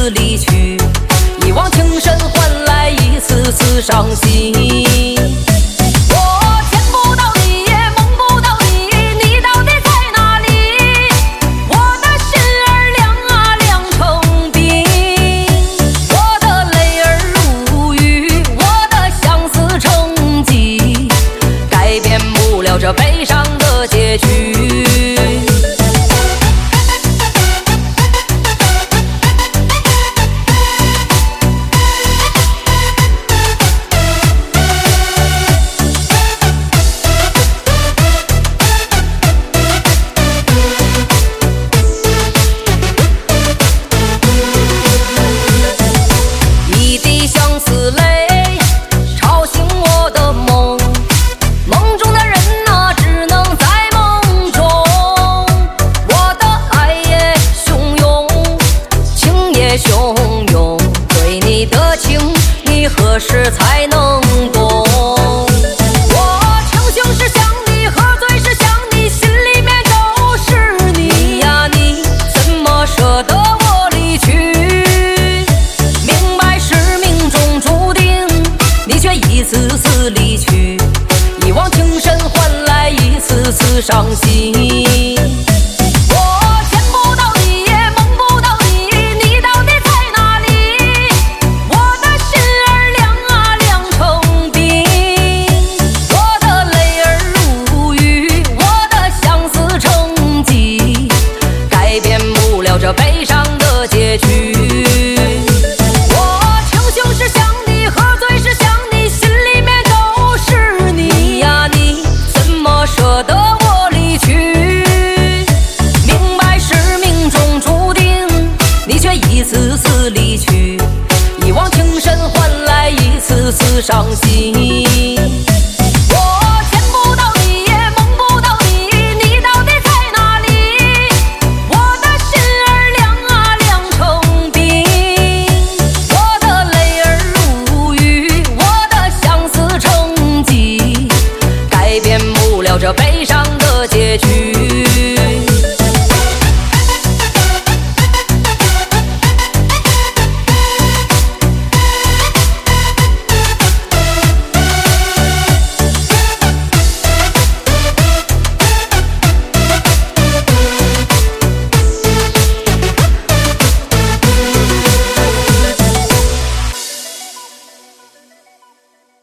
次离去，一往情深换来一次次伤心。我见不到你，也梦不到你，你到底在哪里？我的心儿凉啊凉成冰，我的泪儿如雨，我的相思成疾，改变不了这悲伤的结局。何时才能懂？我清醒时想你，喝醉时想你，心里面都是你呀，你怎么舍得我离去？明白是命中注定，你却一次次离去，一往情深换来一次次伤心。这悲伤的结局，我清醒时想你，喝醉时想你，心里面都是你呀，你怎么舍得我离去？明白是命中注定，你却一次次离去，一往情深换来一次次伤心。